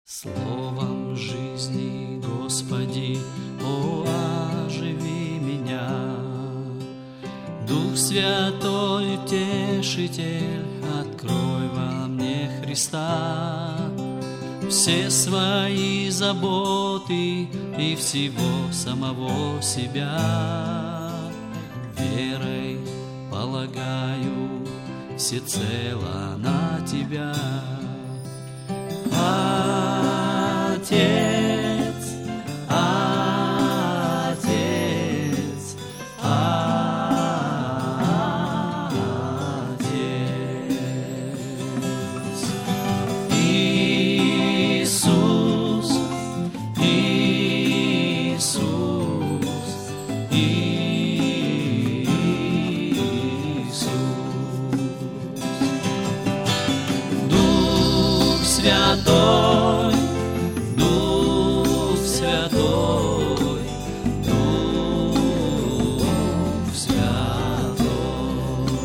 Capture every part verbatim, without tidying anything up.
Словом жизни, Господи, о, оживи меня. Дух Святой, Утешитель, открой во мне Христа. Все свои заботы и всего самого себя верой полагаю всецело на Тебя. Отец, Отец, Отец. Иисус, Иисус, Иисус. Дух Святой, Дух Святой, Дух Святой.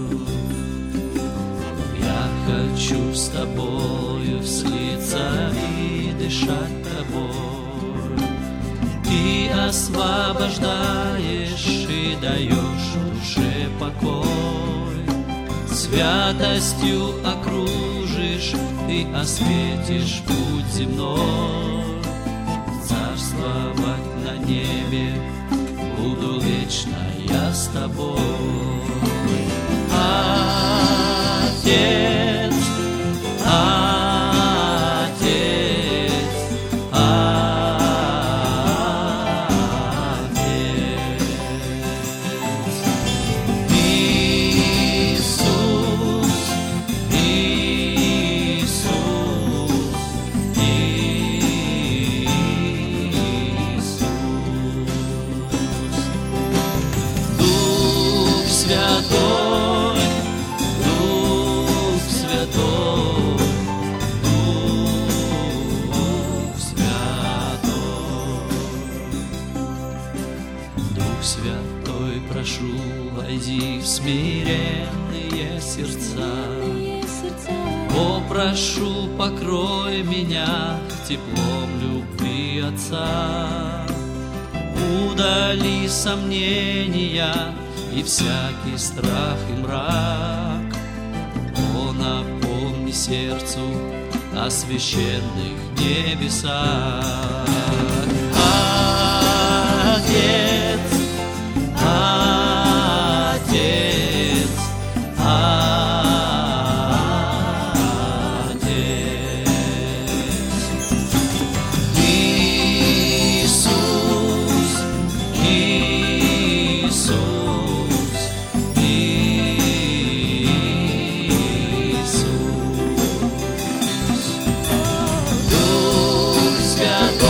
Я хочу с Тобою слиться и дышать Тобой. Ты освобождаешь и даешь душе покой. Святостью окружишь, Ты осветишь путь земной. Царствовать на небе буду вечно я с Тобой. Отец, Отец, Отец. Иисус, Иисус, Иисус. Дух Святой, Дух Святой, Дух Святой. Дух Святой, прошу, войди в смиренные сердца. Попрошу, покрой меня теплом любви Отца. Удали сомнения и всякий страх и мрак. О, напомни сердцу о священных небесах. Отец, Отец, Отец. Иисус, Иисус, Иисус. Дух Святой,